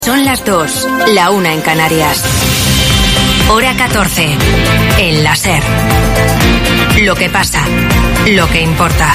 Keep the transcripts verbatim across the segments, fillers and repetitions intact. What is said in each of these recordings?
Son las dos, la una en Canarias. Hora catorce, en la SER. Lo que pasa, lo que importa.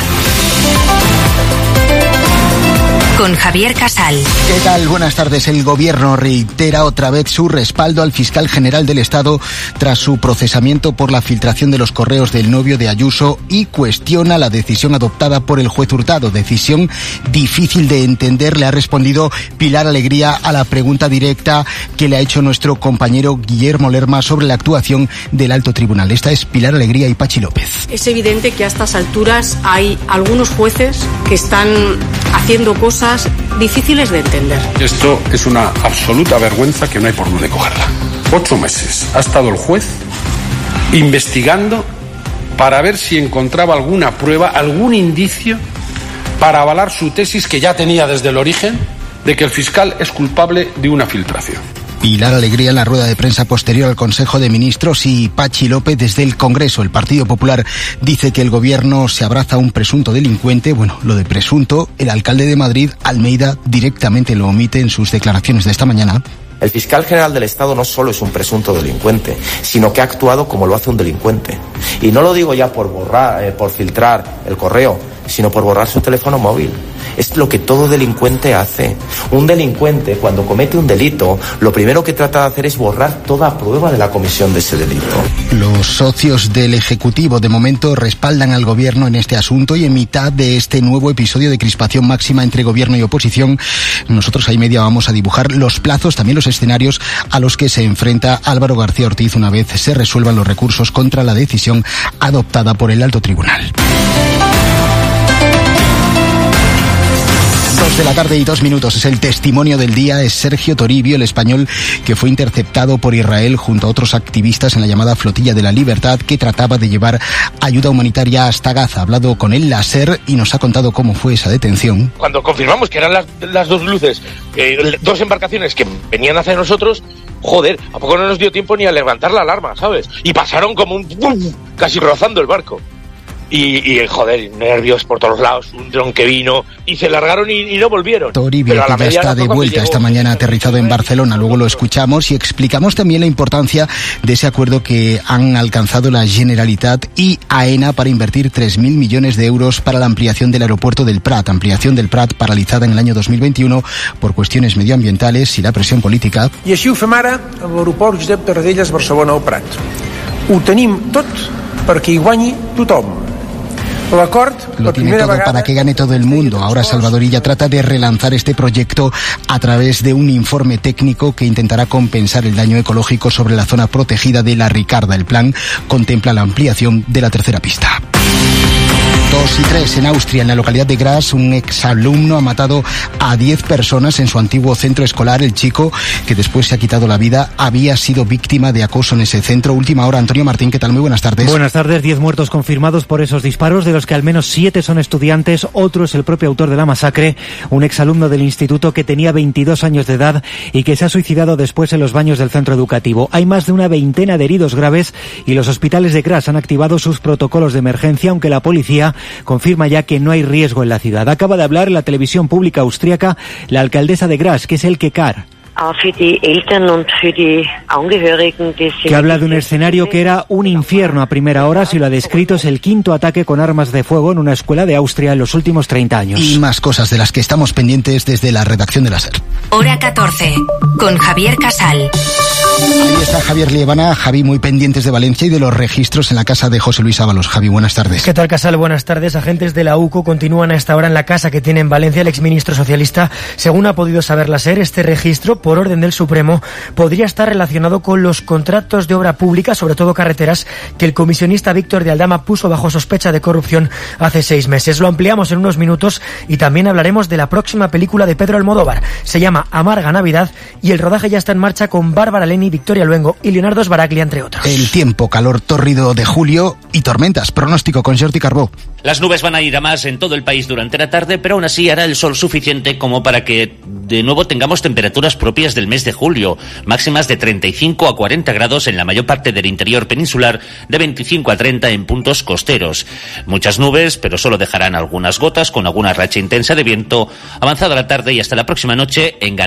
Con Javier Casal. ¿Qué tal? Buenas tardes. El Gobierno reitera otra vez su respaldo al fiscal general del Estado tras su procesamiento por la filtración de los correos del novio de Ayuso y cuestiona la decisión adoptada por el juez Hurtado. Decisión difícil de entender, le ha respondido Pilar Alegría a la pregunta directa que le ha hecho nuestro compañero Guillermo Lerma sobre la actuación del Alto Tribunal. Esta es Pilar Alegría y Pachi López. Es evidente que a estas alturas hay algunos jueces que están haciendo cosas difíciles de entender. Esto es una absoluta vergüenza que no hay por dónde cogerla. Ocho meses ha estado el juez investigando para ver si encontraba alguna prueba, algún indicio para avalar su tesis que ya tenía desde el origen de que el fiscal es culpable de una filtración. Pilar Alegría en la rueda de prensa posterior al Consejo de Ministros y Pachi López desde el Congreso. El Partido Popular dice que el Gobierno se abraza a un presunto delincuente. Bueno, lo de presunto, el alcalde de Madrid, Almeida, directamente lo omite en sus declaraciones de esta mañana. El fiscal general del Estado no solo es un presunto delincuente, sino que ha actuado como lo hace un delincuente. Y no lo digo ya por borrar, eh, por filtrar el correo, sino por borrar su teléfono móvil. Es lo que todo delincuente hace. Un delincuente, cuando comete un delito, lo primero que trata de hacer es borrar toda prueba de la comisión de ese delito. Los socios del Ejecutivo de momento respaldan al Gobierno en este asunto y en mitad de este nuevo episodio de crispación máxima entre Gobierno y oposición, nosotros a y media vamos a dibujar los plazos, también los escenarios a los que se enfrenta Álvaro García Ortiz una vez se resuelvan los recursos contra la decisión adoptada por el Alto Tribunal. Dos de la tarde y dos minutos. Es el testimonio del día. Es Sergio Toribio, el español que fue interceptado por Israel junto a otros activistas en la llamada Flotilla de la Libertad, que trataba de llevar ayuda humanitaria hasta Gaza. Ha hablado con él la SER y nos ha contado cómo fue esa detención. Cuando confirmamos que eran las, las dos luces, eh, dos embarcaciones que venían hacia nosotros, joder, ¿a poco no nos dio tiempo ni a levantar la alarma, sabes? Y pasaron como un... ¡pum!, casi rozando el barco. Y, y, joder, nervios por todos lados, un dron que vino y se largaron y, y no volvieron. Toribio, que ya está de vuelta, esta mañana aterrizado en Barcelona, luego lo escuchamos y explicamos también la importancia de ese acuerdo que han alcanzado la Generalitat y AENA para invertir tres mil millones de euros para la ampliación del aeropuerto del Prat, ampliación del Prat paralizada en el año dos mil veintiuno por cuestiones medioambientales y la presión política. I així ho fem ara a l'aeroport Josep Tarradellas Barcelona al Prat. Ho tenim tot perquè hi guanyi tothom. Lo tiene todo para que gane todo el mundo. Ahora Salvador Illa trata de relanzar este proyecto a través de un informe técnico que intentará compensar el daño ecológico sobre la zona protegida de la Ricarda. El plan contempla la ampliación de la tercera pista. Dos y tres en Austria, en la localidad de Graz, un exalumno ha matado a diez personas en su antiguo centro escolar. El chico, que después se ha quitado la vida, había sido víctima de acoso en ese centro. Última hora, Antonio Martín, ¿qué tal? Muy buenas tardes. Buenas tardes, diez muertos confirmados por esos disparos, de los que al menos siete son estudiantes, otro es el propio autor de la masacre, un exalumno del instituto que tenía veintidós años de edad y que se ha suicidado después en los baños del centro educativo. Hay más de una veintena de heridos graves y los hospitales de Graz han activado sus protocolos de emergencia, aunque la policía confirma ya que no hay riesgo en la ciudad. Acaba de hablar en la televisión pública austríaca la alcaldesa de Graz, que es Elke Kar, que habla de un escenario que era un infierno a primera hora. Si lo ha descrito, es el quinto ataque con armas de fuego en una escuela de Austria en los últimos treinta años. Y más cosas de las que estamos pendientes desde la redacción de la SER. Hora catorce, con Javier Casal. Ahí está Javier Liebana. Javi, muy pendientes de Valencia y de los registros en la casa de José Luis Ábalos. Javi, buenas tardes. ¿Qué tal, Casal? Buenas tardes. Agentes de la U C O continúan a esta hora en la casa que tiene en Valencia el exministro socialista. Según ha podido saber la SER, este registro, por orden del Supremo, podría estar relacionado con los contratos de obra pública, sobre todo carreteras, que el comisionista Víctor de Aldama puso bajo sospecha de corrupción hace seis meses. Lo ampliamos en unos minutos y también hablaremos de la próxima película de Pedro Almodóvar. Se llama Amarga Navidad y el rodaje ya está en marcha con Bárbara Leni, Victoria Luengo y Leonardo Sbaraglia, entre otros. El tiempo, calor tórrido de julio y tormentas. Pronóstico con Jordi Carbó. Las nubes van a ir a más en todo el país durante la tarde, pero aún así hará el sol suficiente como para que de nuevo tengamos temperaturas propias del mes de julio, máximas de treinta y cinco a cuarenta grados en la mayor parte del interior peninsular, de veinticinco a treinta en puntos costeros. Muchas nubes, pero solo dejarán algunas gotas con alguna racha intensa de viento avanzada la tarde y hasta la próxima noche en Galicia.